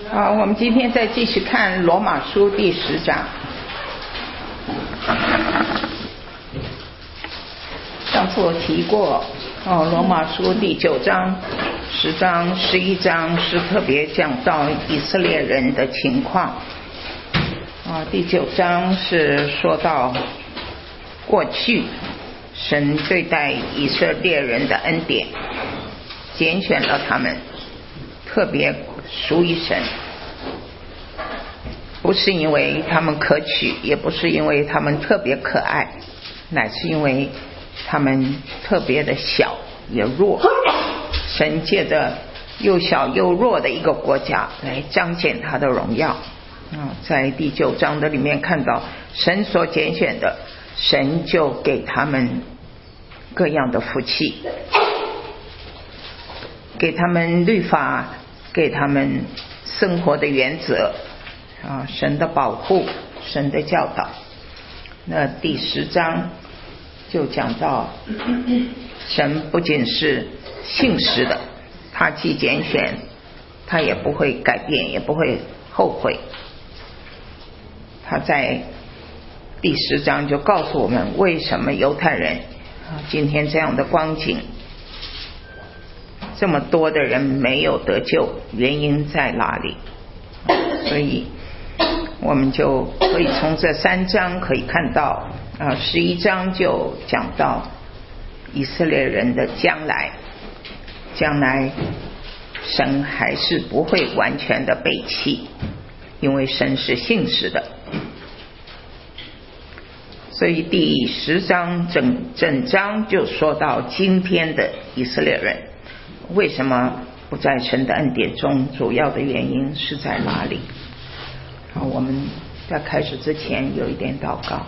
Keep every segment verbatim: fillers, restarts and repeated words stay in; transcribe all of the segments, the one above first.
好，我们今天再继续看罗马书第十章。上次我提过哦，罗马书第九章、十章、十一章是特别讲到以色列人的情况啊。第九章是说到过去神对待以色列人的恩典，拣选了他们，特别属于神，不是因为他们可取，也不是因为他们特别可爱，乃是因为他们特别的小也弱。神借着又小又弱的一个国家来彰显他的荣耀啊。在第九章的里面看到神所拣选的，神就给他们各样的福气，给他们律法，给他们生活的原则啊，神的保护，神的教导。那第十章就讲到神不仅是信实的，他既拣选，他也不会改变，也不会后悔。他在第十章就告诉我们为什么犹太人今天这样的光景，这么多的人没有得救，原因在哪里？所以我们就可以从这三章可以看到啊，十一章就讲到以色列人的将来，将来神还是不会完全的背弃，因为神是信实的。所以第十章整整章就说到今天的以色列人为什么不在神的恩典中，主要的原因是在哪里？好，我们在开始之前有一点祷告。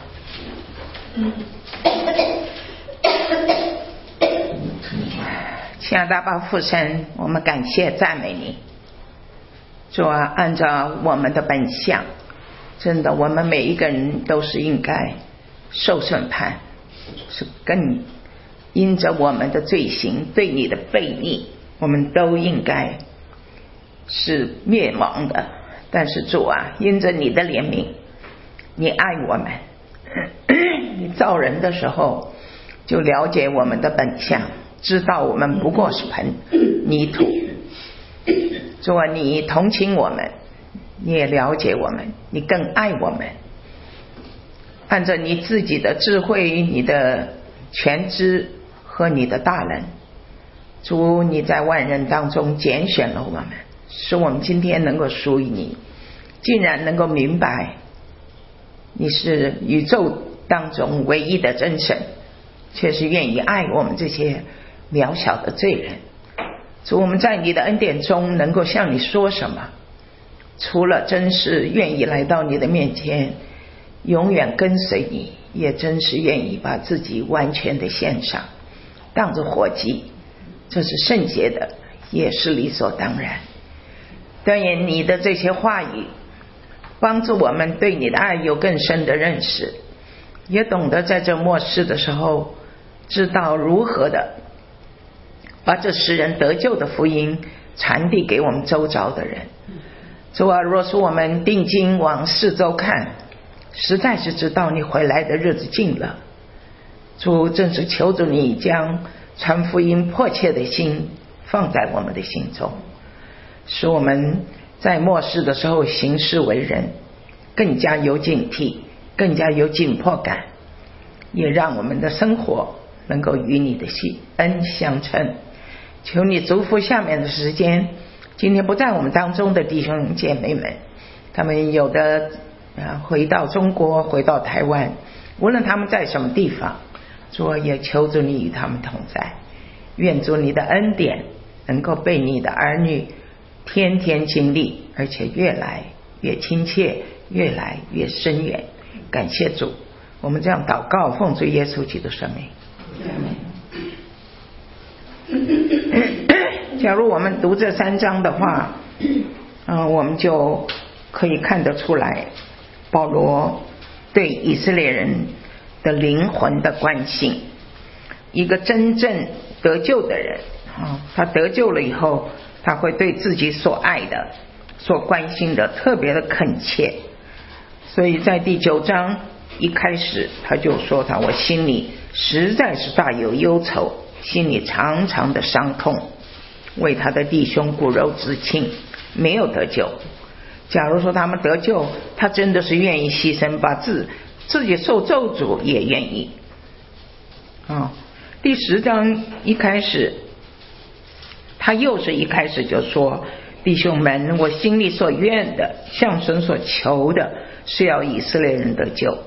亲爱的阿爸父神，我们感谢赞美你，主啊，按照我们的本相，真的我们每一个人都是应该受审判，是更因着我们的罪行对你的悖逆，我们都应该是灭亡的。但是主啊，因着你的怜悯，你爱我们，你造人的时候就了解我们的本相，知道我们不过是盆泥土。主啊，你同情我们，你也了解我们，你更爱我们，按照你自己的智慧，你的全知和你的大能，主，你在万人当中拣选了我们，使我们今天能够属于你，竟然能够明白你是宇宙当中唯一的真神，却是愿意爱我们这些渺小的罪人。主，我们在你的恩典中能够向你说什么？除了真是愿意来到你的面前，永远跟随你，也真是愿意把自己完全的献上，当作活祭，这是圣洁的，也是理所当然。但愿你的这些话语帮助我们对你的爱有更深的认识，也懂得在这末世的时候知道如何的把这使人得救的福音传递给我们周遭的人。主啊，若是我们定睛往四周看，实在是知道你回来的日子近了。主，正是求主你将传福音迫切的心放在我们的心中，使我们在末世的时候行事为人更加有警惕，更加有紧迫感，也让我们的生活能够与你的恩相称。求你祝福下面的时间，今天不在我们当中的弟兄姐妹们，他们有的回到中国，回到台湾，无论他们在什么地方，主也求主你与他们同在。愿主你的恩典能够被你的儿女天天经历，而且越来越亲切，越来越深远。感谢主，我们这样祷告，奉主耶稣基督的圣名。假如我们读这三章的话，嗯，我们就可以看得出来保罗对以色列人的灵魂的关心。一个真正得救的人啊，他得救了以后，他会对自己所爱的所关心的特别的恳切。所以在第九章一开始他就说他我心里实在是大有忧愁，心里常常的伤痛，为他的弟兄骨肉之亲没有得救。假如说他们得救，他真的是愿意牺牲，把自自己受咒诅也愿意啊。第十章一开始他又是一开始就说，弟兄们，我心里所愿的，向神所求的，是要以色列人得救。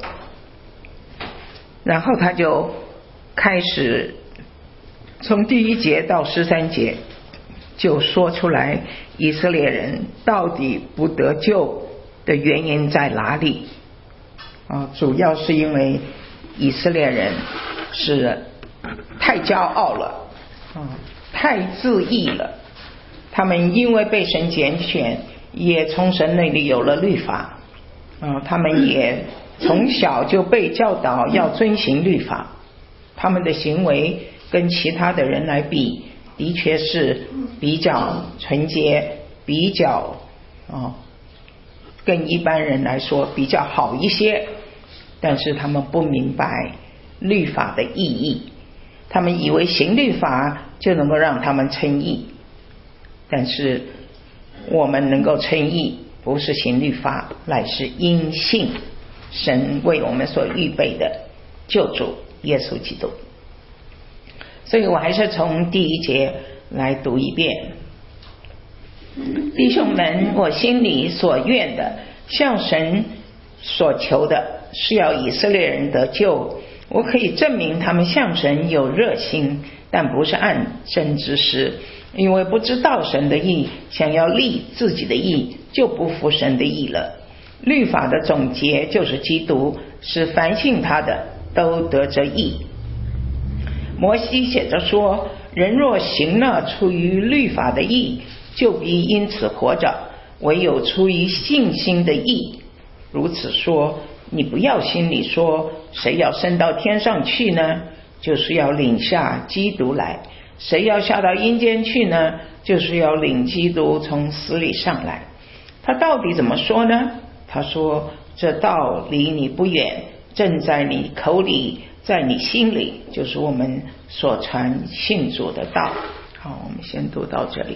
然后他就开始从第一节到十三节就说出来以色列人到底不得救的原因在哪里啊？主要是因为以色列人是太骄傲了啊，太自义了。他们因为被神拣选，也从神那里有了律法啊，他们也从小就被教导要遵行律法。他们的行为跟其他的人来比，的确是比较纯洁，比较啊，跟一般人来说比较好一些。但是他们不明白律法的意义，他们以为行律法就能够让他们称义。但是我们能够称义，不是行律法，乃是因信神为我们所预备的救主耶稣基督。所以我还是从第一节来读一遍。弟兄们，我心里所愿的，向神所求的，是要以色列人得救。我可以证明他们向神有热心，但不是按真之实，因为不知道神的义，想要立自己的义，就不服神的义了。律法的总结就是基督，使凡信他的都得着义。摩西写着说，人若行了出于律法的义，就必因此活着，唯有出于信心的义。如此说，你不要心里说，谁要升到天上去呢？就是要领下基督来。谁要下到阴间去呢？就是要领基督从死里上来。他到底怎么说呢？他说，这道离你不远，正在你口里，在你心里，就是我们所传信主的道。好，我们先读到这里。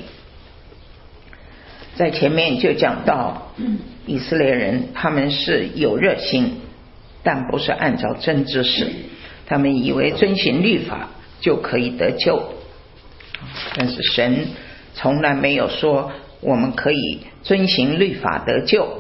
在前面就讲到以色列人，他们是有热心，但不是按照真知识，他们以为遵行律法就可以得救。但是神从来没有说我们可以遵行律法得救。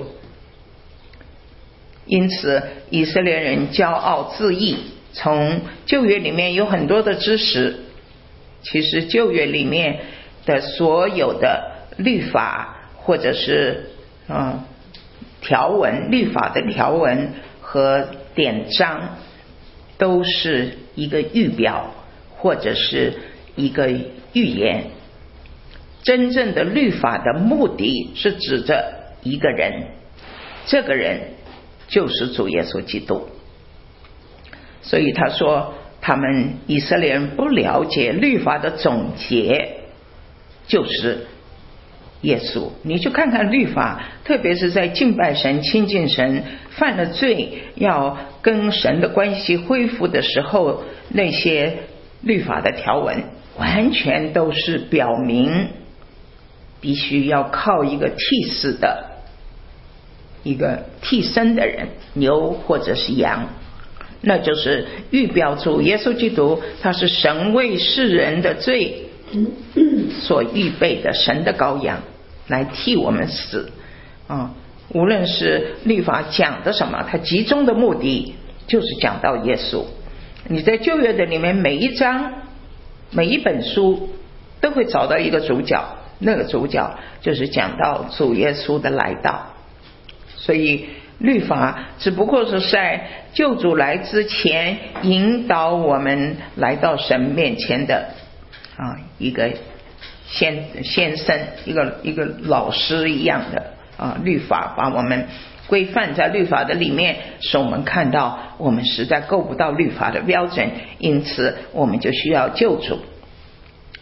因此以色列人骄傲自义。从旧约里面有很多的知识，其实旧约里面的所有的律法或者是嗯条文，律法的条文和典章都是一个预表或者是一个预言。真正的律法的目的是指着一个人，这个人就是主耶稣基督。所以他说他们以色列人不了解律法的总结就是耶稣。你去看看律法，特别是在敬拜神亲近神犯了罪要跟神的关系恢复的时候，那些律法的条文完全都是表明必须要靠一个替死的一个替身的人，牛或者是羊，那就是预表主耶稣基督，他是神为世人的罪所预备的神的羔羊，来替我们死啊！无论是律法讲的什么，它集中的目的就是讲到耶稣。你在旧约的里面每一章每一本书都会找到一个主角，那个主角就是讲到主耶稣的来到。所以律法只不过是在救主来之前引导我们来到神面前的啊一个先先生，一个一个老师一样的啊，律法把我们规范在律法的里面，使我们看到我们实在够不到律法的标准，因此我们就需要救主。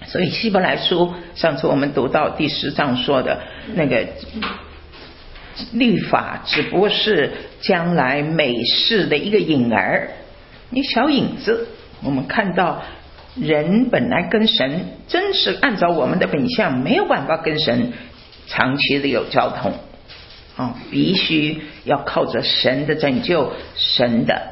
所以希伯来书上次我们读到第十章说的那个律法只不过是将来美事的一个影儿，一小影子。我们看到人本来跟神真是按照我们的本相没有办法跟神长期的有交通、哦、必须要靠着神的拯救，神的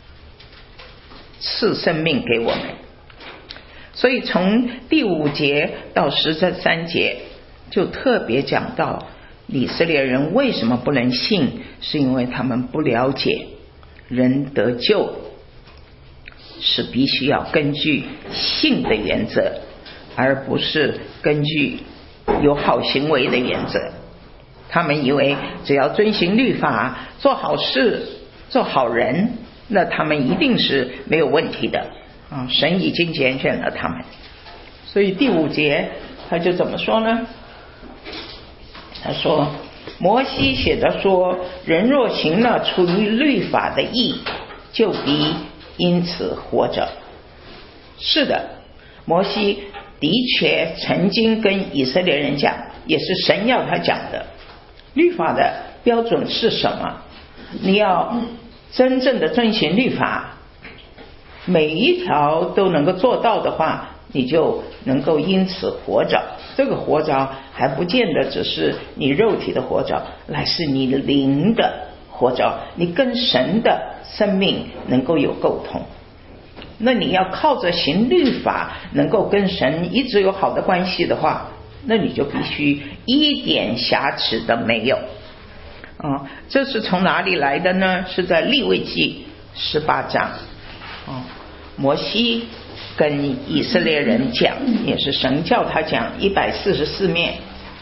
赐生命给我们。所以从第五节到十三节就特别讲到以色列人为什么不能信，是因为他们不了解人得救是必须要根据信的原则，而不是根据有好行为的原则。他们以为只要遵行律法，做好事，做好人，那他们一定是没有问题的、啊、神已经拣选了他们。所以第五节他就怎么说呢？他说摩西写着说，人若行了出于律法的义，就必因此活着。是的，摩西的确曾经跟以色列人讲，也是神要他讲的，律法的标准是什么？你要真正的遵循律法，每一条都能够做到的话，你就能够因此活着。这个活着还不见得只是你肉体的活着，乃是你灵的活着，你跟神的生命能够有沟通。那你要靠着行律法能够跟神一直有好的关系的话，那你就必须一点瑕疵都没有、哦、这是从哪里来的呢？是在利未记十八章、哦、摩西跟以色列人讲，也是神叫他讲一百四十四面，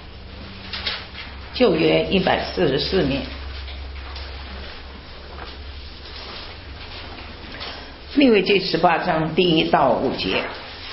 旧约一百四十四面。利未记十八章第一到五节，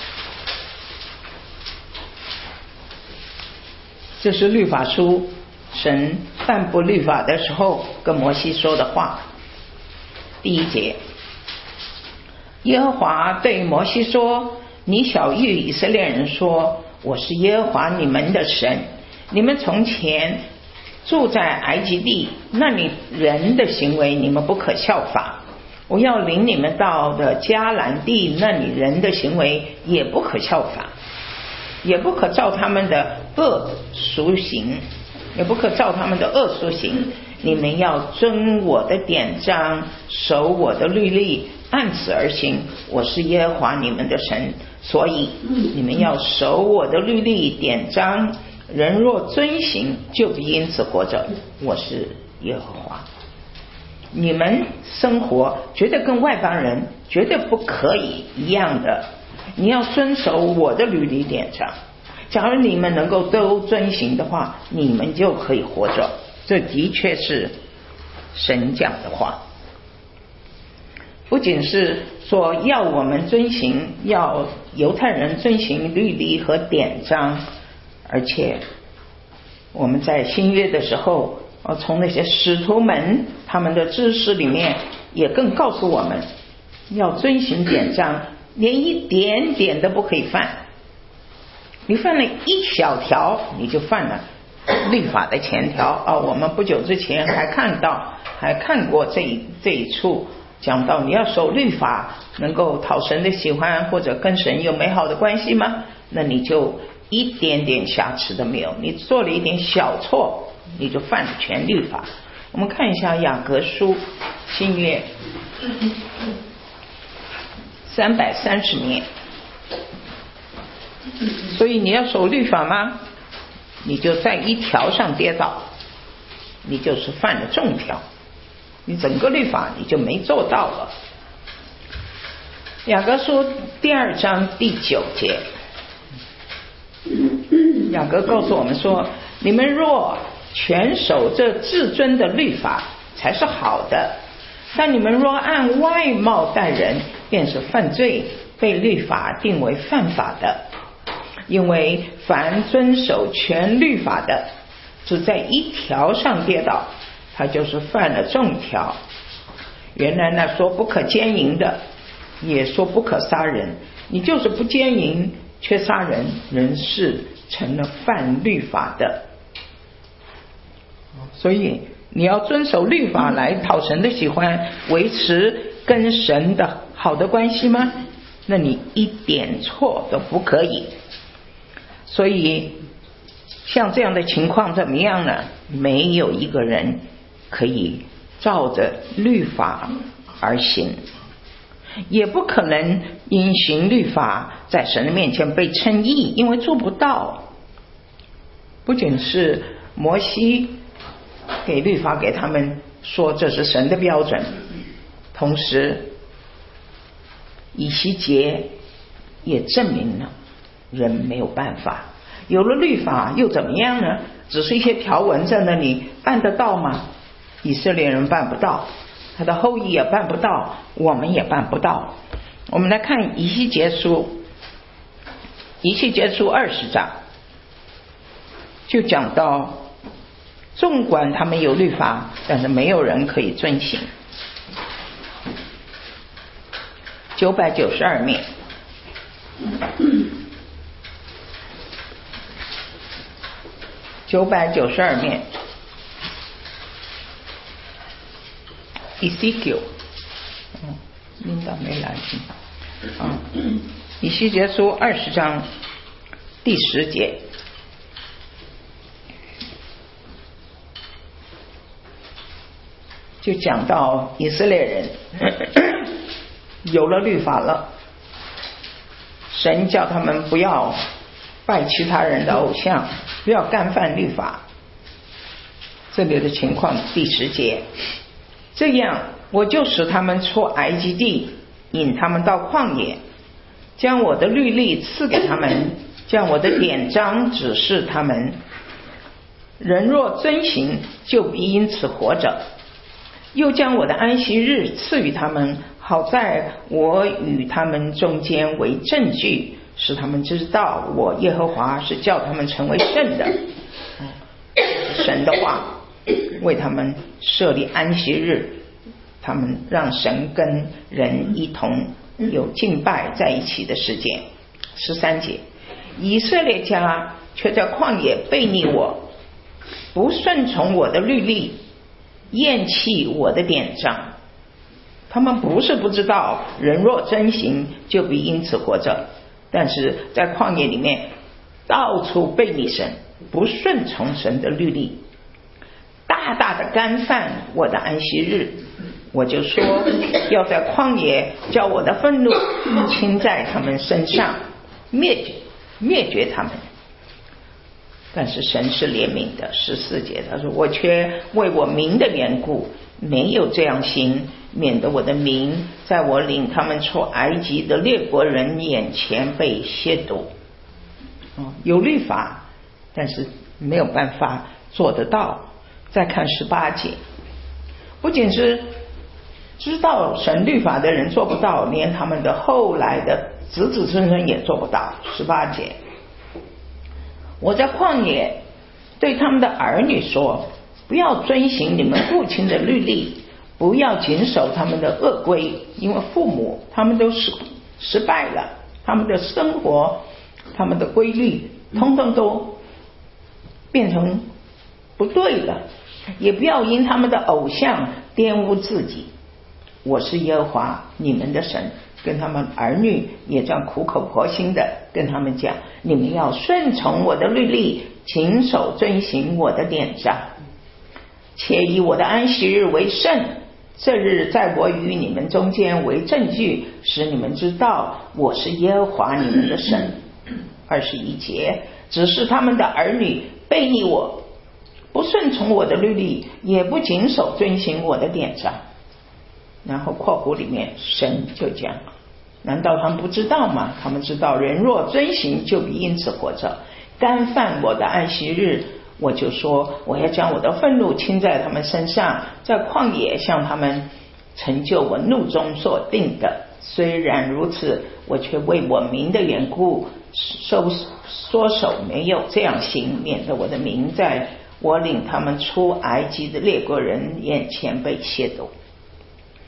这是律法书神颁布律法的时候跟摩西说的话。第一节，耶和华对摩西说，你晓谕以色列人说，我是耶和华你们的神，你们从前住在埃及地，那里人的行为你们不可效法，我要领你们到的迦南地，那里人的行为也不可效法，也不可照他们的恶俗行，也不可照他们的恶俗行，你们要遵我的典章，守我的律例，按此而行，我是耶和华你们的神，所以你们要守我的律例典章，人若遵行，就必因此活着，我是耶和华。你们生活绝对跟外邦人绝对不可以一样的，你要遵守我的律例典章，假如你们能够都遵行的话，你们就可以活着。这的确是神讲的话，不仅是说要我们遵行，要犹太人遵行律例和典章，而且我们在新约的时候，从那些使徒们他们的知识里面也更告诉我们要遵行典章，连一点点都不可以犯，你犯了一小条你就犯了律法的前条、哦、我们不久之前还看到还看过这一这一处讲到你要守律法能够讨神的喜欢，或者跟神有美好的关系吗？那你就一点点瑕疵都没有，你做了一点小错你就犯了全律法。我们看一下雅各书新约三百三十年，所以你要守律法吗？你就在一条上跌倒，你就是犯了重条，你整个律法你就没做到了。雅各书第二章第九节，雅各告诉我们说，你们若全守这至尊的律法才是好的，但你们若按外貌待人，便是犯罪，被律法定为犯法的。因为凡遵守全律法的，只在一条上跌倒，他就是犯了重条。原来那说不可奸淫的，也说不可杀人，你就是不奸淫， 却杀人，人是成了犯律法的。所以你要遵守律法来讨神的喜欢，维持跟神的好的关系吗？那你一点错都不可以。所以像这样的情况怎么样呢？没有一个人可以照着律法而行，也不可能因行律法在神的面前被称义，因为做不到。不仅是摩西给律法给他们说这是神的标准，同时以西结也证明了人没有办法。有了律法又怎么样呢？只是一些条文在那里，办得到吗？以色列人办不到，他的后裔也办不到，我们也办不到。我们来看以西结书，以西结书二十章就讲到，纵管他们有律法，但是没有人可以遵行。九百九十二面，九百九十二面 Ezekiel， 嗯，领导没来，嗯，以西结书二十章第十节，就讲到以色列人有了律法了，神叫他们不要拜其他人的偶像，不要干犯律法。这里的情况第十节，这样我就使他们出埃及地，引他们到旷野，将我的律例赐给他们，将我的典章指示他们。人若遵行，就必因此活着。又将我的安息日赐予他们，好在我与他们中间为证据，使他们知道我耶和华是叫他们成为圣的。神的话为他们设立安息日，他们让神跟人一同有敬拜在一起的时间。十三节，以色列家却在旷野背逆我，不顺从我的律例，厌弃我的典章。他们不是不知道人若遵行就必因此活着，但是在旷野里面到处背逆神，不顺从神的律例，大大的干犯我的安息日。我就说要在旷野叫我的愤怒倾在他们身上，灭绝灭绝他们。但是神是怜悯的。十四节他说，我却为我名的缘故没有这样行，免得我的名在我领他们出埃及的列国人眼前被亵渎。哦，有律法，但是没有办法做得到。再看十八节，不仅是知道神律法的人做不到，连他们的后来的子子孙孙也做不到。十八节，我在旷野对他们的儿女说，不要遵行你们父亲的律例，不要谨守他们的恶规，因为父母他们都失失败了，他们的生活他们的规律通通都变成不对了。也不要因他们的偶像玷污自己，我是耶和华你们的神。跟他们儿女也这样苦口婆心的跟他们讲，你们要顺从我的律例，谨守遵行我的典章，且以我的安息日为圣。这日在我与你们中间为证据，使你们知道我是耶和华你们的神。二十一节，只是他们的儿女背逆我，不顺从我的律例，也不谨守遵行我的典章。然后括弧里面神就讲，难道他们不知道吗？他们知道人若遵行就必因此活着。干犯我的安息日，我就说我要将我的愤怒倾在他们身上，在旷野向他们成就我怒中所定的。虽然如此，我却为我名的缘故收缩手，没有这样行，免得我的名在我领他们出埃及的列国人眼前被亵渎。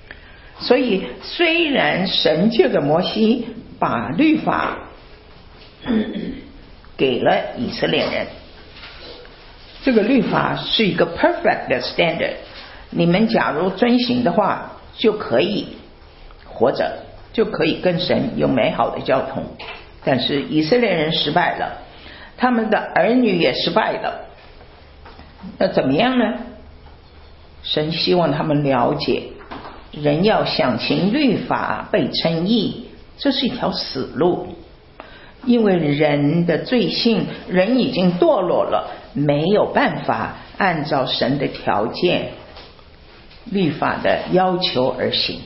所以虽然神借着摩西把律法给了以色列人。这个律法是一个 perfect 的 standard， 你们假如遵行的话，就可以活着，就可以跟神有美好的交通。但是以色列人失败了，他们的儿女也失败了，那怎么样呢？神希望他们了解，人要想行律法被称义，这是一条死路。因为人的罪性，人已经堕落了，没有办法按照神的条件、律法的要求而行。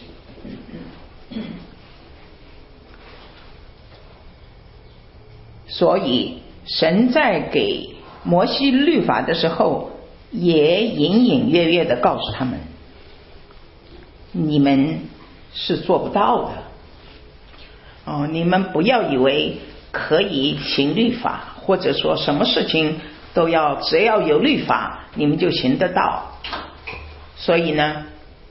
所以神在给摩西律法的时候，也隐隐约约的告诉他们，你们是做不到的哦，你们不要以为可以行律法，或者说什么事情都要只要有律法你们就行得到。所以呢，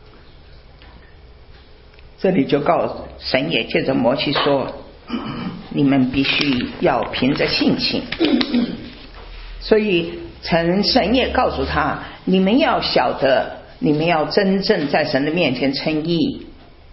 这里就告诉神也借着摩西说，你们必须要凭着信心。所以神也告诉他，你们要晓得，你们要真正在神的面前称义，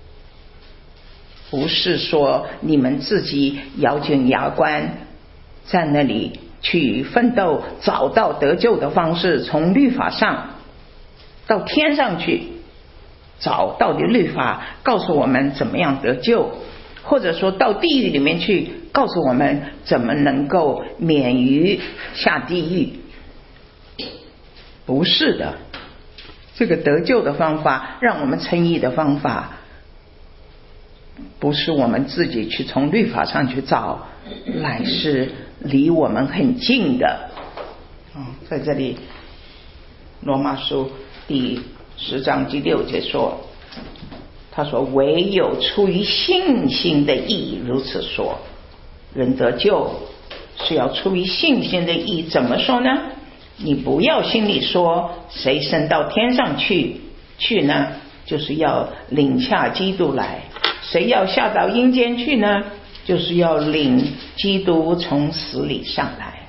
不是说你们自己咬紧牙关在那里去奋斗，找到得救的方式，从律法上到天上去找到底律法告诉我们怎么样得救，或者说到地狱里面去告诉我们怎么能够免于下地狱。不是的，这个得救的方法，让我们称义的方法，不是我们自己去从律法上去找，乃是离我们很近的。嗯，在这里罗马书第十章第六节说，他说唯有出于信心的义，如此说人得救是要出于信心的义。怎么说呢？你不要心里说谁升到天上去去呢，就是要领下基督来，谁要下到阴间去呢，就是要领基督从死里上来。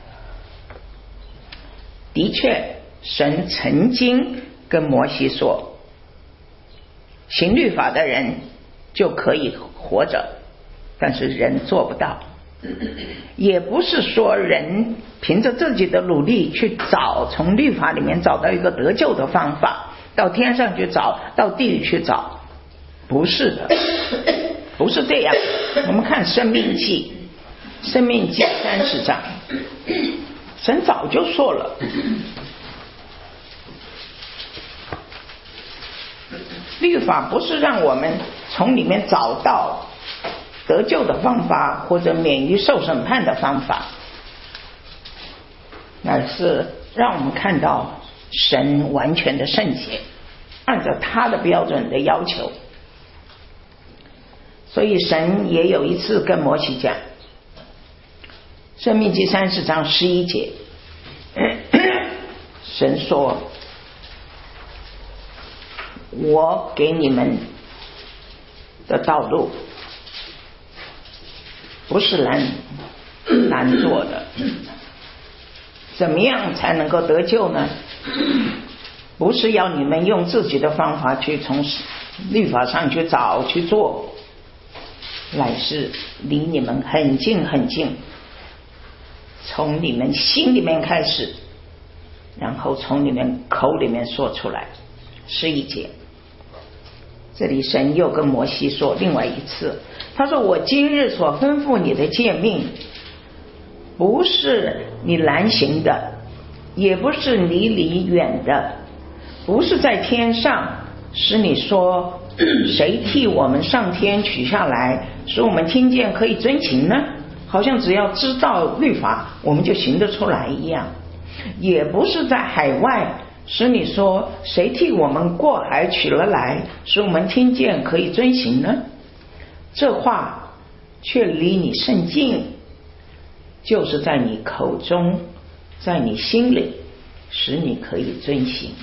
的确神曾经跟摩西说，行律法的人就可以活着，但是人做不到。也不是说人凭着自己的努力去找，从律法里面找到一个得救的方法，到天上去找，到地狱去找，不是的，不是这样。我们看生命记，生命记三十章，神早就说了，律法不是让我们从里面找到得救的方法，或者免于受审判的方法，乃是让我们看到神完全的圣洁，按照他的标准的要求。所以神也有一次跟摩西讲，申命记三十章十一节，神说，我给你们的道路不是难难做的。怎么样才能够得救呢？不是要你们用自己的方法去从律法上去找去做，乃是离你们很近很近，从你们心里面开始，然后从你们口里面说出来。十一节，这里神又跟摩西说另外一次，他说，我今日所吩咐你的诫命，不是你难行的，也不是离你远的，不是在天上使你说谁替我们上天取下来，使我们听见可以遵行呢？好像只要知道律法我们就行得出来一样。也不是在海外使你说谁替我们过海取了来，使我们听见可以遵行呢？这话却离你甚近，就是在你口中，在你心里，使你可以遵行。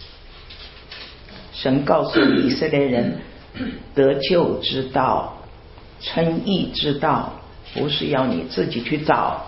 神告诉以色列人，得救之道、称义之道不是要你自己去找，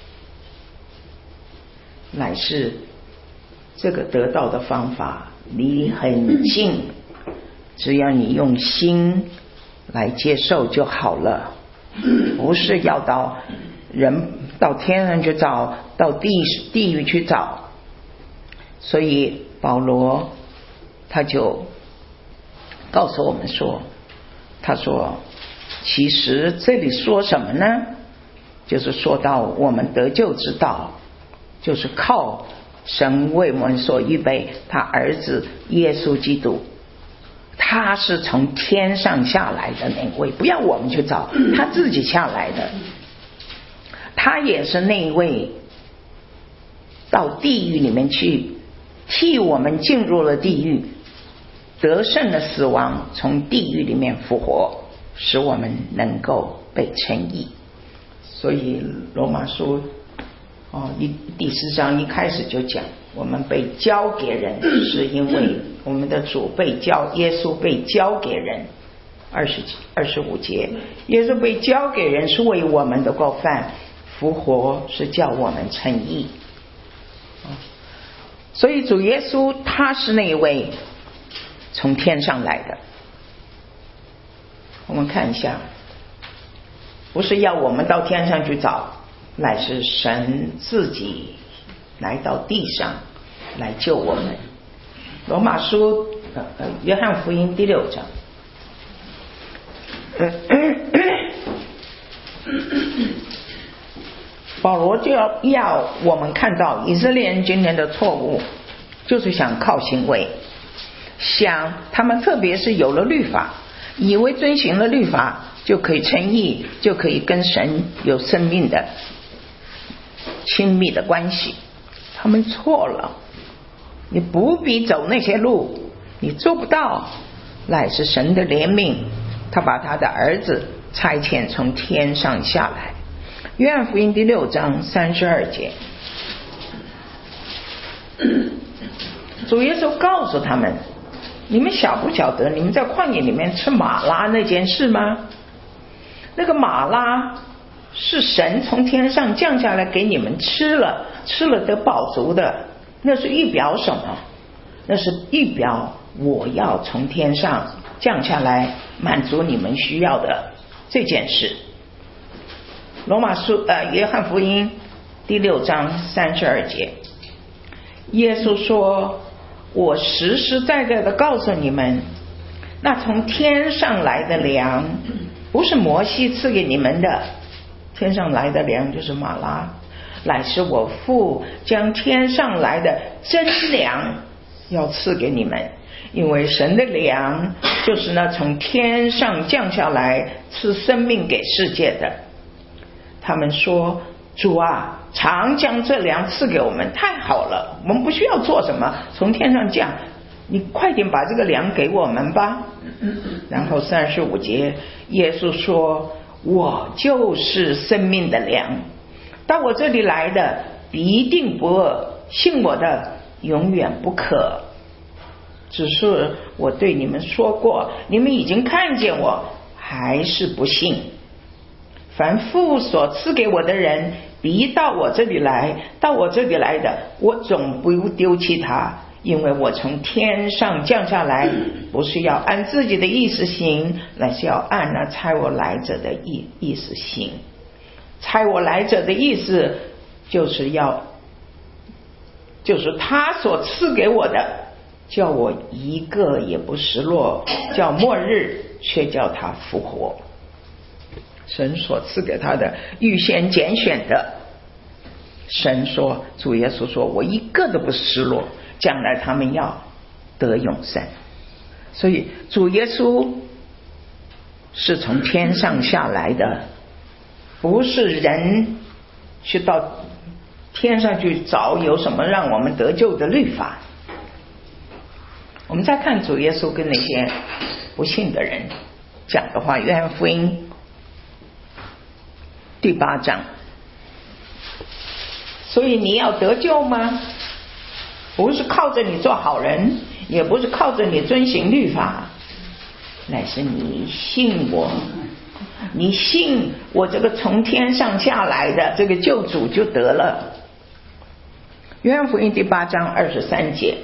乃是这个得到的方法离你很近，只要你用心来接受就好了，不是要到人到天上去找，到地地狱去找。所以保罗他就告诉我们说，他说其实这里说什么呢？就是说到我们得救之道，就是靠神为我们所预备他儿子耶稣基督，他是从天上下来的那位，不要我们去找，他自己下来的。他也是那位到地狱里面去替我们进入了地狱，得胜的死亡，从地狱里面复活，使我们能够被称义。所以罗马书哦，一第四章一开始就讲，我们被交给人，是因为我们的主被交，耶稣被交给人。二十二十五节，耶稣被交给人是为我们的过犯，复活是叫我们称义。所以主耶稣他是那一位从天上来的。我们看一下，不是要我们到天上去找，乃是神自己来到地上来救我们。罗马书呃约翰福音第六章，保罗就要要我们看到以色列人今天的错误，就是想靠行为，想他们特别是有了律法，以为遵行了律法就可以称义，就可以跟神有生命的亲密的关系。他们错了，你不必走那些路，你做不到。乃是神的怜悯，他把他的儿子差遣从天上下来。约翰福音第六章三十二节，主耶稣告诉他们，你们晓不晓得你们在旷野里面吃玛拉那件事吗？那个玛拉是神从天上降下来给你们吃了，吃了得饱足的。那是预表什么？那是预表我要从天上降下来满足你们需要的这件事。罗马书呃约翰福音第六章三十二节，耶稣说，我实实在在的告诉你们，那从天上来的粮不是摩西赐给你们的，天上来的粮就是玛拉，乃是我父将天上来的真粮要赐给你们。因为神的粮就是那从天上降下来赐生命给世界的。他们说，主啊，常将这粮赐给我们，太好了，我们不需要做什么，从天上降，你快点把这个粮给我们吧。然后三十五节，耶稣说，我就是生命的粮，到我这里来的必定不饿，信我的永远不渴。只是我对你们说过，你们已经看见我，还是不信。凡父所赐给我的人必到我这里来，到我这里来的，我总不丢弃他，因为我从天上降下来，不是要按自己的意思行，乃是要按那差我来者的意意思行。差我来者的意思就是要就是他所赐给我的，叫我一个也不失落，叫末日却叫他复活。神所赐给他的预先拣选的，神说，主耶稣说，我一个都不失落，将来他们要得永生。所以主耶稣是从天上下来的，不是人去到天上去找有什么让我们得救的律法。我们再看主耶稣跟那些不信的人讲的话，约翰福音第八章。所以你要得救吗？不是靠着你做好人，也不是靠着你遵行律法，乃是你信我， 你信我这个从天上下来的这个救主就得了。约翰福音第八章二十三节，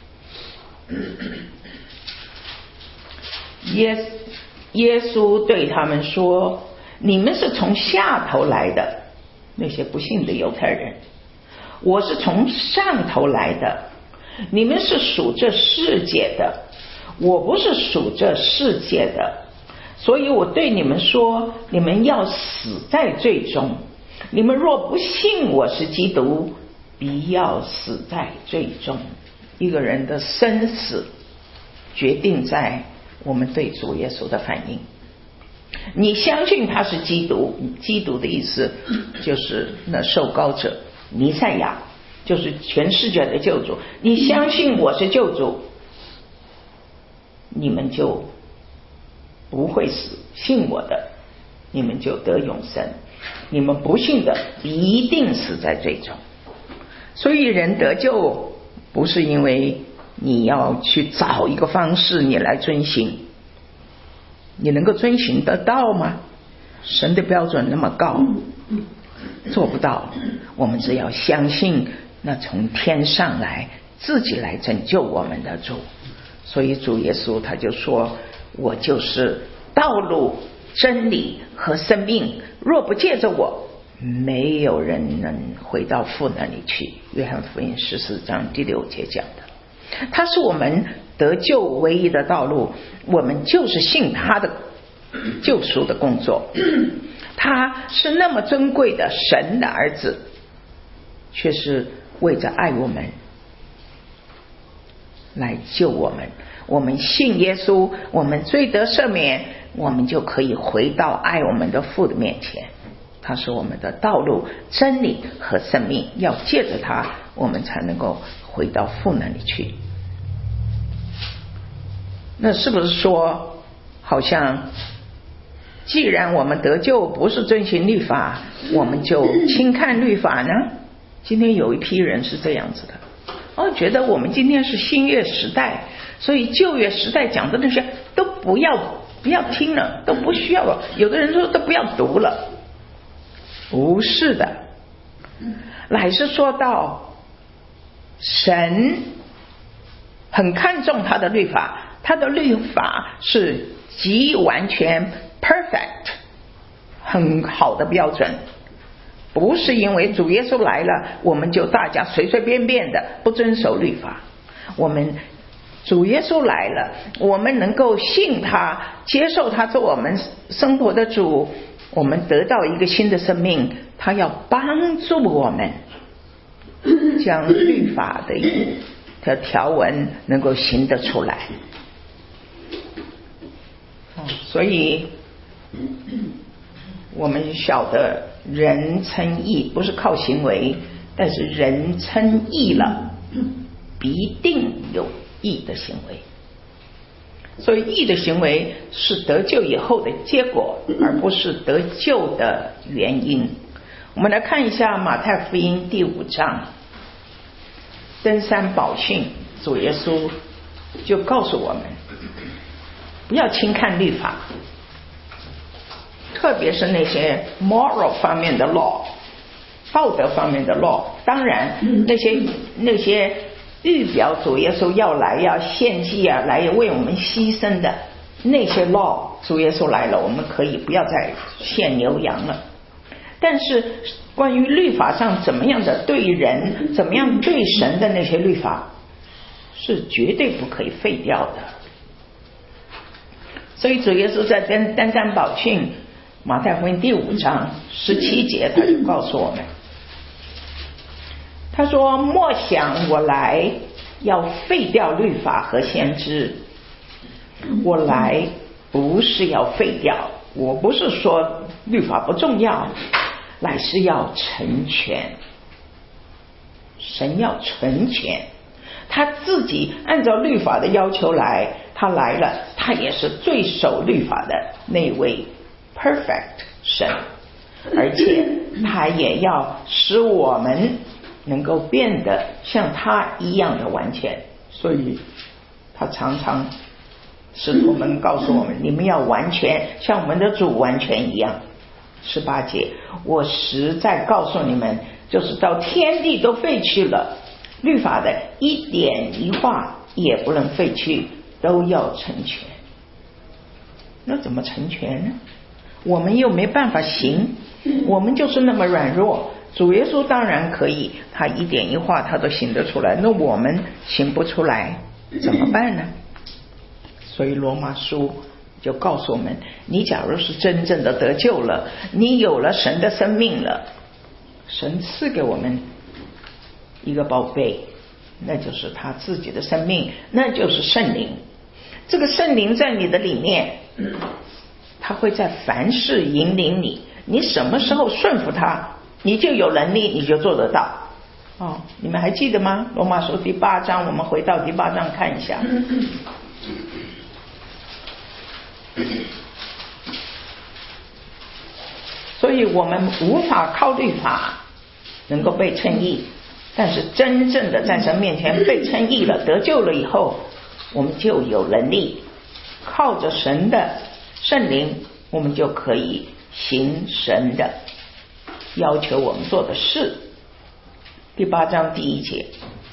耶耶稣对他们说，你们是从下头来的，那些不信的犹太人，我是从上头来的，你们是属这世界的，我不是属这世界的，所以我对你们说，你们要死在罪中。你们若不信我是基督，必要死在罪中。一个人的生死决定在我们对主耶稣的反应。你相信他是基督，基督的意思就是那受膏者，弥赛亚，就是全世界的救主。你相信我是救主，你们就不会死，信我的你们就得永生，你们不信的一定死在罪中。所以人得救不是因为你要去找一个方式你来遵行，你能够遵行得到吗？神的标准那么高，做不到。我们只要相信那从天上来自己来拯救我们的主。所以主耶稣他就说，我就是道路真理和生命，若不借着我，没有人能回到父那里去。约翰福音十四章第六节讲的，他是我们得救唯一的道路，我们就是信他的救赎的工作。他是那么尊贵的神的儿子，却是为着爱我们来救我们。我们信耶稣，我们罪得赦免，我们就可以回到爱我们的父的面前。他是我们的道路真理和生命，要借着他我们才能够回到父那里去。那是不是说好像既然我们得救不是遵循律法，我们就轻看律法呢？今天有一批人是这样子的，哦，觉得我们今天是新约时代，所以旧约时代讲的那些都不要不要听了，都不需要了。有的人说都不要读了，不是的，乃是说到神很看重他的律法，他的律法是极完全 perfect 很好的标准，不是因为主耶稣来了我们就大家随随便便的不遵守律法。我们主耶稣来了，我们能够信他，接受他做我们生活的主，我们得到一个新的生命，他要帮助我们将律法的的条文能够行得出来。所以我们晓得人称义不是靠行为，但是人称义了必定有义的行为。所以义的行为是得救以后的结果，而不是得救的原因。我们来看一下马太福音第五章登山宝训，主耶稣就告诉我们不要轻看律法，特别是那些 moral 方面的 law， 道德方面的 law。 当然那些那些预表主耶稣要来要献祭啊，来为我们牺牲的那些 law， 主耶稣来了我们可以不要再献牛羊了。但是关于律法上怎么样的对人怎么样对神的那些律法是绝对不可以废掉的。所以主耶稣在登山宝训马太福音第五章十七节他就告诉我们，他说莫想我来要废掉律法和先知，我来不是要废掉，我不是说律法不重要，乃是要成全。神要成全，他自己按照律法的要求来，他来了，他也是最守律法的那位 perfect 神，而且他也要使我们能够变得像他一样的完全。所以他常常使徒们告诉我们，你们要完全像我们的主完全一样。十八节，我实在告诉你们，就是到天地都废去了，律法的一点一画也不能废去，都要成全。那怎么成全呢？我们又没办法行，我们就是那么软弱。主耶稣当然可以，他一点一画他都行得出来，那我们行不出来怎么办呢？所以罗马书就告诉我们，你假如是真正的得救了，你有了神的生命了，神赐给我们一个宝贝，那就是他自己的生命，那就是圣灵。这个圣灵在你的里面，他会在凡事引领你，你什么时候顺服他，你就有能力，你就做得到。哦，你们还记得吗？罗马书第八章，我们回到第八章看一下。所以我们无法靠律法能够被称义，但是真正的在神面前被称义了，得救了以后，我们就有能力靠着神的圣灵，我们就可以行神的要求我们做的事。第八章第一节，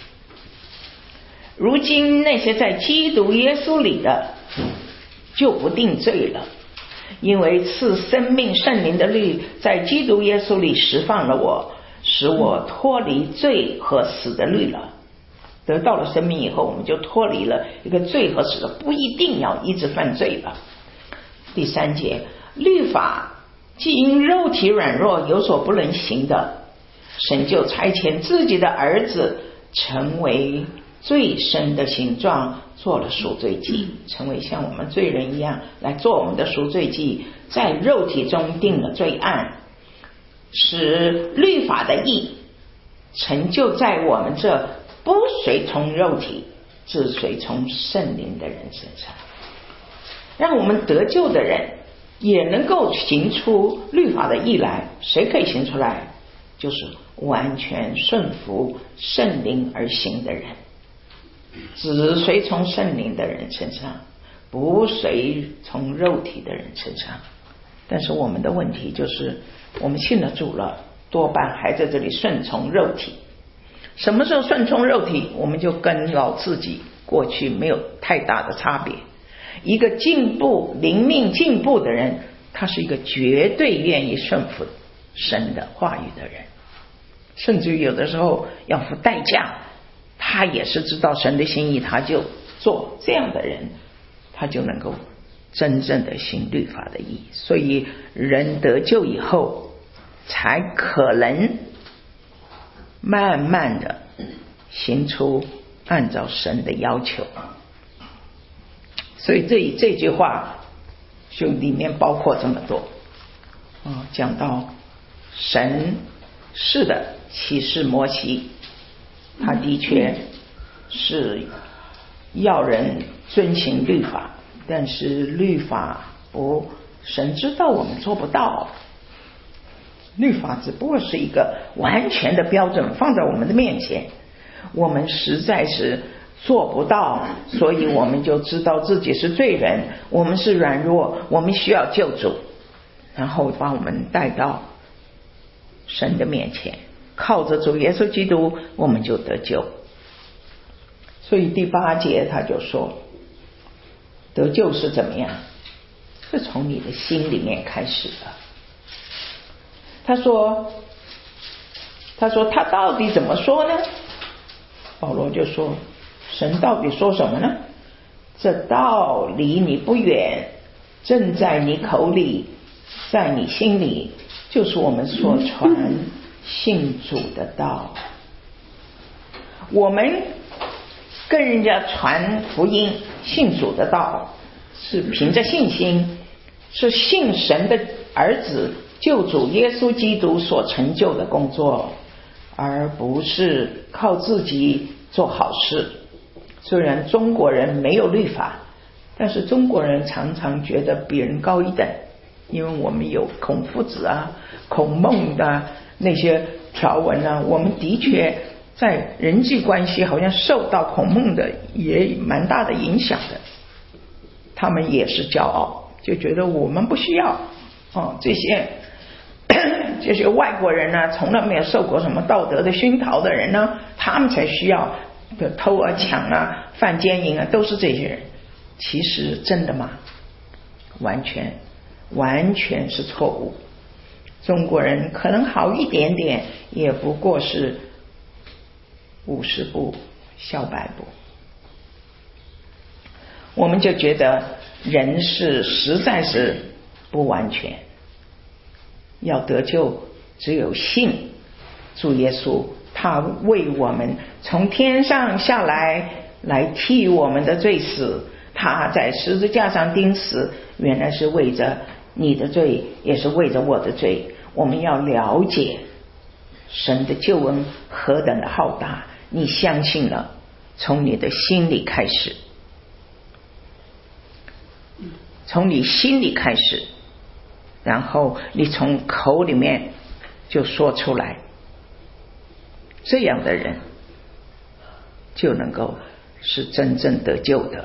如今那些在基督耶稣里的就不定罪了，因为赐生命圣灵的律在基督耶稣里释放了我，使我脱离罪和死的律了。得到了生命以后，我们就脱离了一个罪和死的，不一定要一直犯罪了。第三节，律法既因肉体软弱有所不能行的，神就差遣自己的儿子成为罪身的形状，做了赎罪祭，成为像我们罪人一样来做我们的赎罪祭，在肉体中定了罪案，使律法的义成就在我们这不随从肉体只随从圣灵的人身上，让我们得救的人也能够行出律法的义来。谁可以行出来？就是完全顺服圣灵而行的人，只随从圣灵的人身上，不随从肉体的人身上。但是我们的问题就是，我们信了主了，多半还在这里顺从肉体。什么时候顺从肉体，我们就跟老自己过去没有太大的差别。一个进步灵命进步的人，他是一个绝对愿意顺服神的话语的人，甚至于有的时候要付代价，他也是知道神的心意，他就做。这样的人他就能够真正的行律法的义。所以人得救以后才可能慢慢的行出按照神的要求。所以这这句话就里面包括这么多、哦、讲到神是的启示摩西，他的确是要人遵行律法，但是律法不，神知道我们做不到，律法只不过是一个完全的标准放在我们的面前，我们实在是做不到，所以我们就知道自己是罪人，我们是软弱，我们需要救主，然后把我们带到神的面前，靠着主耶稣基督我们就得救。所以第八节他就说，得救是怎么样？是从你的心里面开始的。他说他说他到底怎么说呢？保罗就说，神到底说什么呢？这道离你不远，正在你口里，在你心里，就是我们所传信主的道。我们跟人家传福音信主的道，是凭着信心，是信神的儿子救主耶稣基督所成就的工作，而不是靠自己做好事。虽然中国人没有律法，但是中国人常常觉得比人高一等，因为我们有孔夫子啊、孔孟的那些条文啊，我们的确在人际关系好像受到孔孟的也蛮大的影响的。 他们也是骄傲，就觉得我们不需要哦，这些这些外国人呢，从来没有受过什么道德的熏陶的人呢，他们才需要的偷啊抢啊犯奸淫啊，都是这些人。其实真的吗？完全完全是错误。中国人可能好一点点，也不过是五十步笑百步。我们就觉得人是实在是不完全，要得救只有信主耶稣，他为我们从天上下来，来替我们的罪死，他在十字架上钉死，原来是为着你的罪，也是为着我的罪。我们要了解神的救恩何等的浩大，你相信了，从你的心里开始，从你心里开始，然后你从口里面就说出来，这样的人就能够是真正得救的。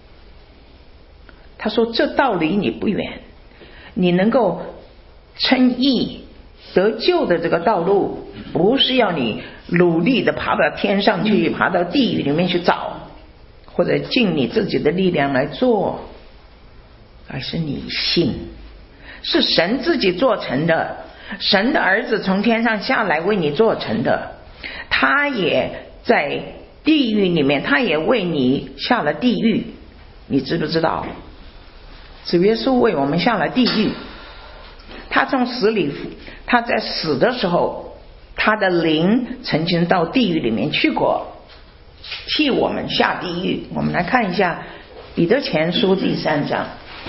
他说这道离你不远，你能够称义得救的这个道路，不是要你努力的爬到天上去，爬到地狱里面去找，或者尽你自己的力量来做，而是你信，是神自己做成的，神的儿子从天上下来为你做成的，他也在地狱里面，他也为你下了地狱。你知不知道主耶稣为我们下了地狱？他从死里，他在死的时候，他的灵曾经到地狱里面去过，替我们下地狱。我们来看一下彼得前书第三章，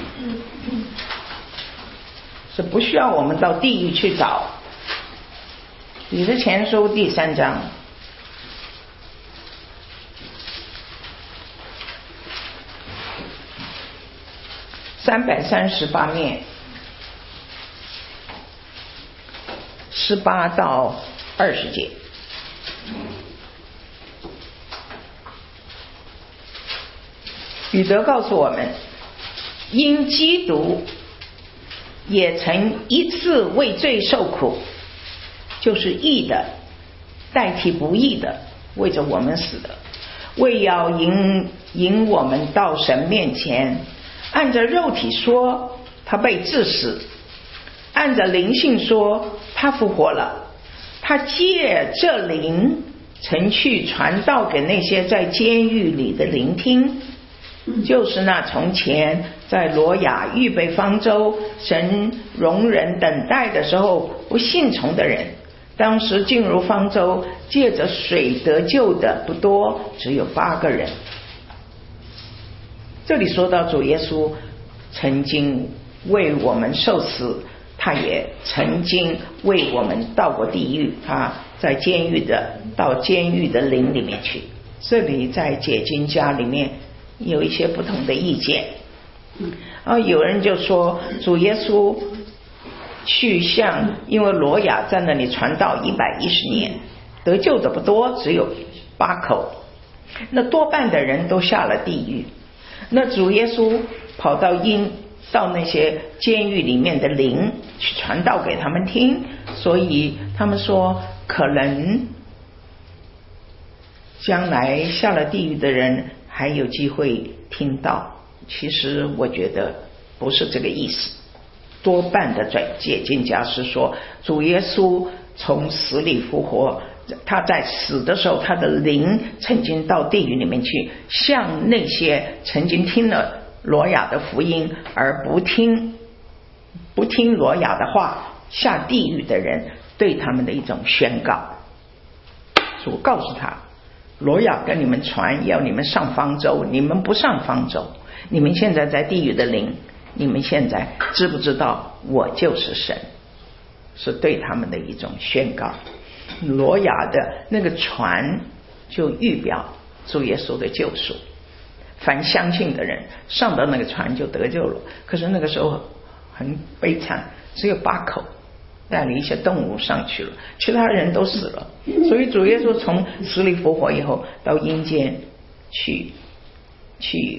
是不需要我们到地狱去找。彼得前书第三章三百三十八面十八到二十节。彼得告诉我们，因基督也曾一次为罪受苦，就是义的代替不义的，为着我们死的，为要引引我们到神面前。按着肉体说，他被治死；按着灵性说，他复活了。他借这灵曾去传道给那些在监狱里的聆听，就是那从前在罗亚预备方舟，神容忍等待的时候不信从的人。当时进入方舟借着水得救的不多，只有八个人。这里说到主耶稣曾经为我们受死，他也曾经为我们到过地狱，他在监狱的到监狱的灵里面去。这里在解经家里面有一些不同的意见啊，有人就说主耶稣去向，因为罗亚在那里传道一百一十年，得救的不多，只有八口，那多半的人都下了地狱。那主耶稣跑到阴到那些监狱里面的灵去传道给他们听，所以他们说可能将来下了地狱的人还有机会听到。其实我觉得不是这个意思，多半的解经家是说主耶稣从死里复活，他在死的时候他的灵曾经到地狱里面去，向那些曾经听了罗亚的福音而不听不听罗亚的话下地狱的人，对他们的一种宣告。主告诉他，罗亚跟你们传要你们上方舟，你们不上方舟，你们现在在地狱的灵，你们现在知不知道我就是神？是对他们的一种宣告。罗亚的那个船就预表主耶稣的救赎，凡相信的人上到那个船就得救了。可是那个时候很悲惨，只有八口带了一些动物上去了，其他人都死了。所以主耶稣从死里复活以后到阴间去去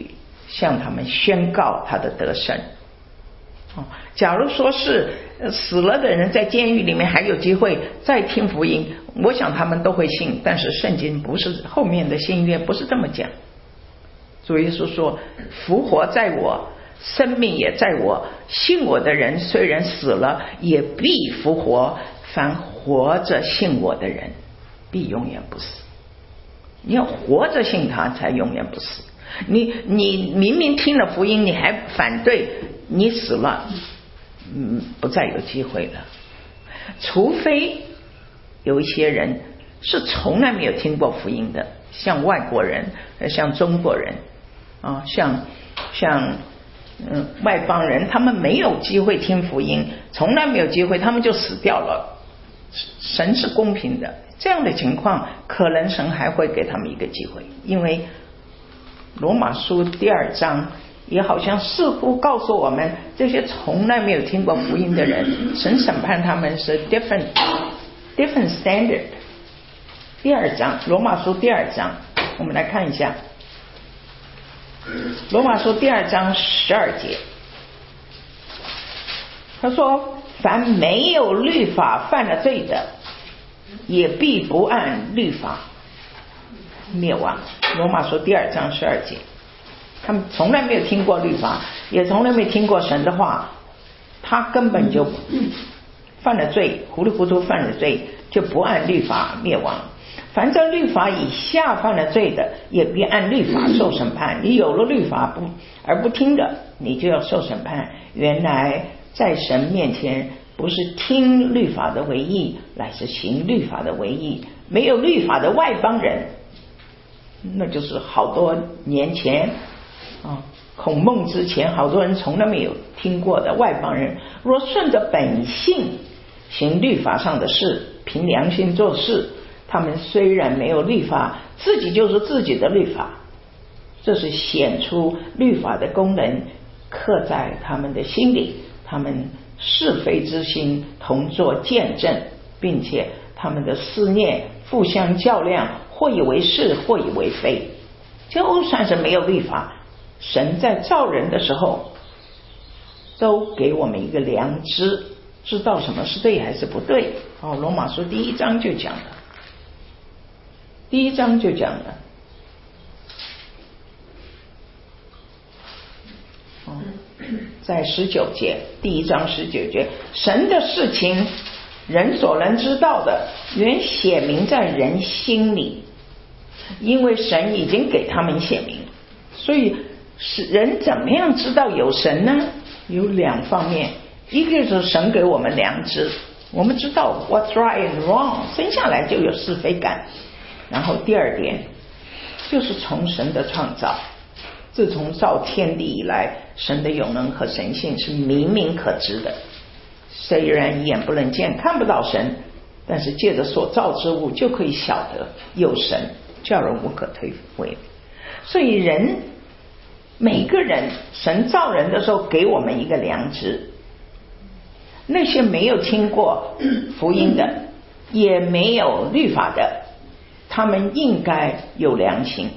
向他们宣告他的得胜。假如说是死了的人在监狱里面还有机会再听福音，我想他们都会信，但是圣经不是后面的新约不是这么讲。主耶稣说，复活在我，生命也在我，信我的人虽然死了也必复活，凡活着信我的人必永远不死。你要活着信他才永远不死。你你明明听了福音你还反对，你死了嗯，不再有机会了。除非有一些人是从来没有听过福音的，像外国人，像中国人啊，像像嗯外邦人，他们没有机会听福音，从来没有机会，他们就死掉了。神是公平的，这样的情况可能神还会给他们一个机会，因为罗马书第二章也好像似乎告诉我们，这些从来没有听过福音的人，神审判他们是 different different standard。 第二章，罗马书第二章，我们来看一下罗马书第二章十二节，他说，凡没有律法犯了罪的，也必不按律法灭亡。罗马书第二章十二节，他们从来没有听过律法，也从来没听过神的话，他根本就犯了罪，糊里糊涂犯了罪，就不按律法灭亡。凡在律法以下犯了罪的，也必按律法受审判。你有了律法不而不听的，你就要受审判。原来在神面前，不是听律法的为义，乃是行律法的为义。没有律法的外邦人，那就是好多年前啊，孔孟之前，好多人从来没有听过的外邦人，若顺着本性行律法上的事，凭良心做事，他们虽然没有律法，自己就是自己的律法。这是显出律法的功能刻在他们的心里，他们是非之心同作见证，并且他们的思念互相较量，或以为是，或以为非。就算是没有律法，神在造人的时候都给我们一个良知，知道什么是对还是不对。哦，罗马书第一章就讲了，第一章就讲了，哦，在十九节，第一章十九节，神的事情人所能知道的，原写明在人心里，因为神已经给他们写明。所以人怎么样知道有神呢？有两方面，一个是神给我们良知，我们知道 what's right and wrong， 生下来就有是非感。然后第二点就是从神的创造，自从造天地以来，神的永能和神性是明明可知的。虽然眼不能见，看不到神，但是借着所造之物就可以晓得有神，叫人无可推诿。所以人每个人，神造人的时候给我们一个良知。那些没有听过福音的，也没有律法的，他们应该有良心。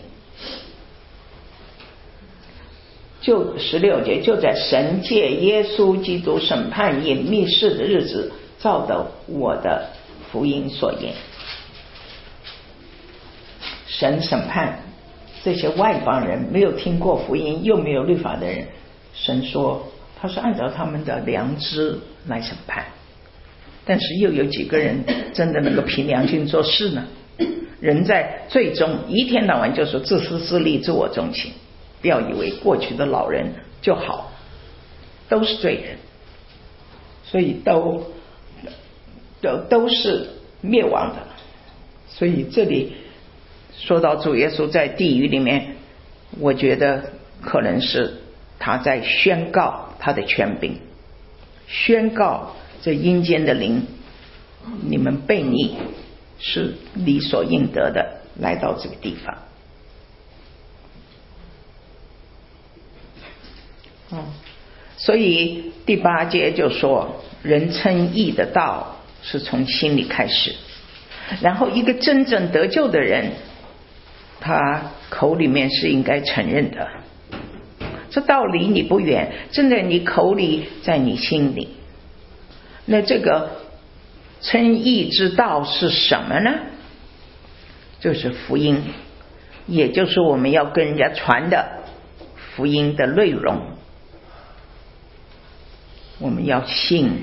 就十六节，就在神借耶稣基督审判隐秘事的日子，照着我的福音所言。神审判这些外邦人，没有听过福音又没有律法的人，神说他是按照他们的良知来审判。但是又有几个人真的能够凭良心做事呢？人在最终一天到晚就说自私自利，自我中心，不要以为过去的老人就好，都是罪人，所以都都都是灭亡的。所以这里说到主耶稣在地狱里面，我觉得可能是他在宣告他的权柄，宣告这阴间的灵，你们悖逆是理所应得的，来到这个地方。哦，所以第八节就说，人称义的道是从心里开始，然后一个真正得救的人，他口里面是应该承认的， 这道离你不远，正在你口里，在你心里。那这个称义之道是什么呢？就是福音，也就是我们要跟人家传的福音的内容。我们要信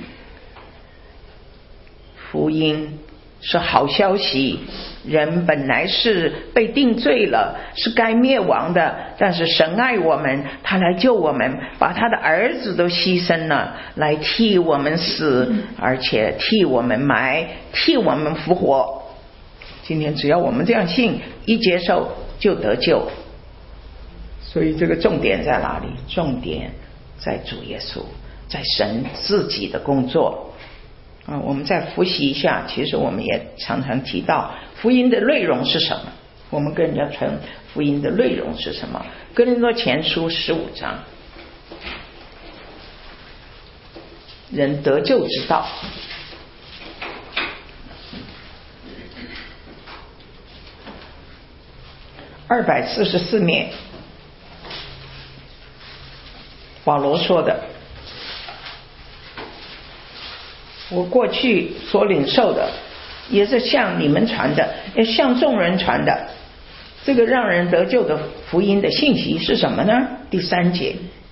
福音是好消息，人本来是被定罪了，是该灭亡的，但是神爱我们，他来救我们，把他的儿子都牺牲了，来替我们死，而且替我们埋，替我们复活。今天只要我们这样信，一接受就得救。所以这个重点在哪里？重点在主耶稣，在神自己的工作啊。我们再复习一下，其实我们也常常提到福音的内容是什么，我们跟人家传福音的内容是什么？哥林多前书十五章，人得救之道。二百四十四面，保罗说的，我过去所领受的也是向你们传的，也向众人传的。这个让人得救的福音的信息是什么呢？第三节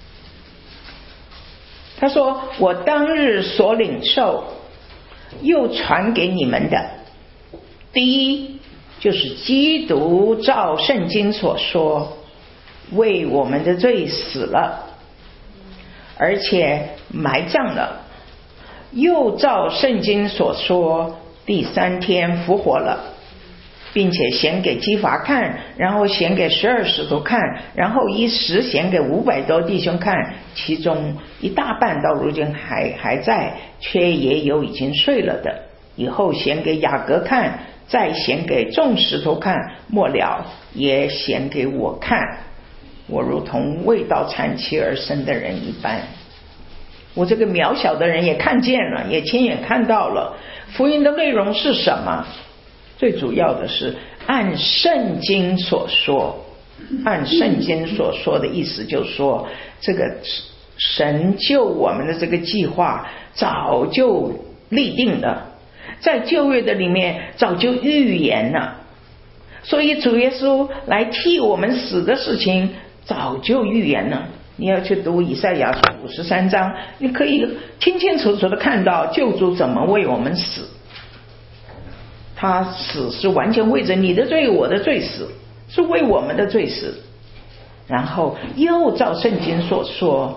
他说，我当日所领受又传给你们的，第一就是基督照圣经所说为我们的罪死了，而且埋葬了，又照圣经所说第三天复活了，并且显给基法看，然后显给十二使徒看，然后一时显给五百多弟兄看，其中一大半到如今还还在，却也有已经睡了的。以后显给雅各看，再显给众使徒看，末了也显给我看，我如同未到产期而生的人一般。我这个渺小的人也看见了，也亲眼看到了。福音的内容是什么？最主要的是按圣经所说，按圣经所说的意思就是说，这个神救我们的这个计划早就立定了，在旧约的里面早就预言了，所以主耶稣来替我们死的事情早就预言了。你要去读以赛亚书五十三章，你可以清清楚楚的看到救主怎么为我们死。他死是完全为着你的罪我的罪死，是为我们的罪死，然后又照圣经所说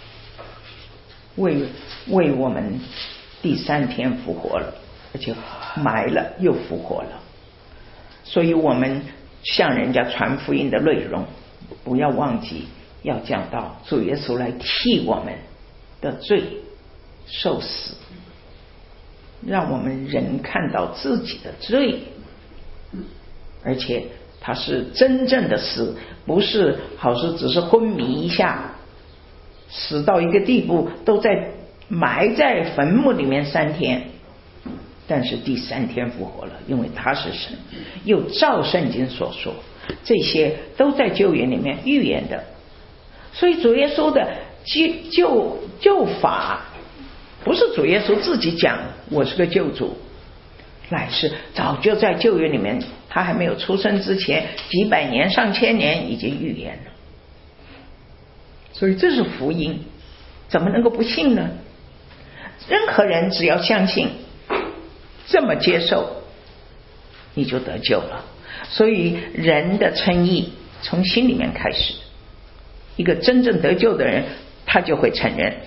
为为我们第三天复活了，而且埋了又复活了。所以我们向人家传福音的内容，不要忘记要讲到主耶稣来替我们的罪受死，让我们人看到自己的罪，而且他是真正的死，不是好像只是昏迷一下，死到一个地步都在埋在坟墓里面三天，但是第三天复活了，因为他是神，又照圣经所说，这些都在旧约里面预言的。所以主耶稣的救救法不是主耶稣自己讲我是个救主，乃是早就在旧约里面，他还没有出生之前几百年上千年已经预言了。所以这是福音，怎么能够不信呢？任何人只要相信，这么接受，你就得救了。所以人的称义从心里面开始，一个真正得救的人他就会承认。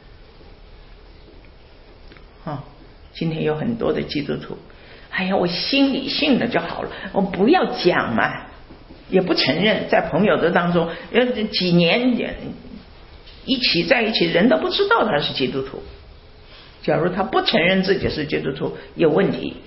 哦，今天有很多的基督徒，哎呀，我心里信了就好了，我不要讲嘛，也不承认，在朋友的当中呃几年一起在一起，人都不知道他是基督徒。假如他不承认自己是基督徒，有问题。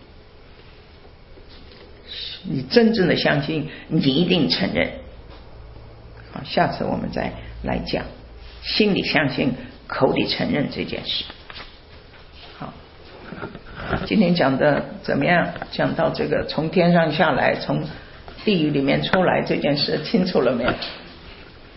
你真正的相信，你一定承认。好，下次我们再来讲心里相信口里承认这件事。好，今天讲的怎么样？讲到这个从天上下来从地狱里面出来这件事清楚了没有？